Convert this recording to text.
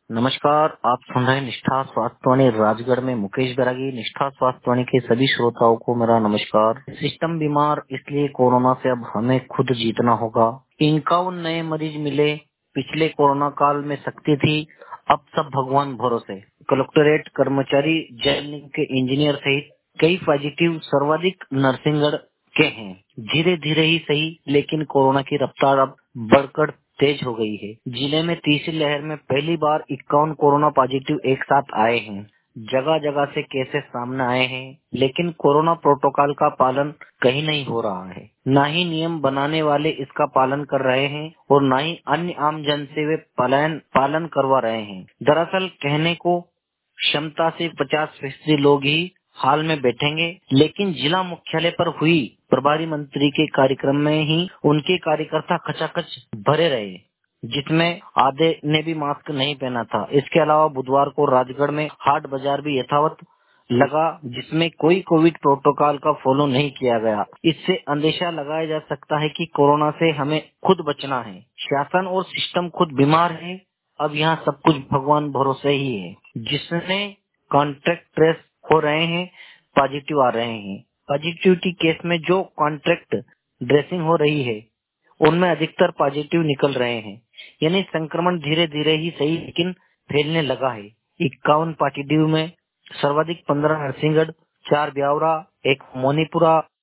नमस्कार, आप सुन रहे हैं निष्ठा स्वास्थ्यवाणी राजगढ़ में मुकेश बैरागी। निष्ठा स्वास्थ्यवाणी के सभी श्रोताओं को मेरा नमस्कार। सिस्टम बीमार, इसलिए कोरोना से अब हमें खुद जीतना होगा। 51 नए मरीज मिले। पिछले कोरोना काल में शक्ति थी, अब सब भगवान भरोसे। कलेक्टरेट कर्मचारी, जेल के इंजीनियर सहित कई पॉजिटिव सर्वाधिक नरसिंहगढ़ के हैं। धीरे धीरे ही सही, लेकिन कोरोना की रफ्तार अब बढ़कर तेज हो गई है। जिले में तीसरी लहर में पहली बार 51 कोरोना पॉजिटिव एक साथ आए हैं। जगह जगह से केसेस सामने आए हैं, लेकिन कोरोना प्रोटोकॉल का पालन कहीं नहीं हो रहा है। न ही नियम बनाने वाले इसका पालन कर रहे हैं और न ही अन्य आम जन से वे पालन करवा रहे हैं। दरअसल कहने को क्षमता से 50% लोग ही हाल में बैठेंगे, लेकिन जिला मुख्यालय पर हुई प्रभारी मंत्री के कार्यक्रम में ही उनके कार्यकर्ता खचाखच भरे रहे, जिसमें आधे ने भी मास्क नहीं पहना था। इसके अलावा बुधवार को राजगढ़ में हाट बाजार भी यथावत लगा, जिसमें कोई कोविड प्रोटोकॉल का फॉलो नहीं किया गया। इससे अंदेशा लगाया जा सकता है कि कोरोना से हमें खुद बचना है। शासन और सिस्टम खुद बीमार है। अब यहाँ सब कुछ भगवान भरोसे ही है। जिसने कॉन्ट्रैक्ट ट्रेस हो रहे हैं, पॉजिटिव आ रहे हैं। पॉजिटिविटी केस में जो कॉन्ट्रैक्ट ड्रेसिंग हो रही है, उनमें अधिकतर पॉजिटिव निकल रहे हैं। यानी संक्रमण धीरे धीरे ही सही, लेकिन फैलने लगा है। 51 पॉजिटिव में सर्वाधिक 15 नरसिंहगढ़, 4 ब्यावरा, 1 मोनीपुरा,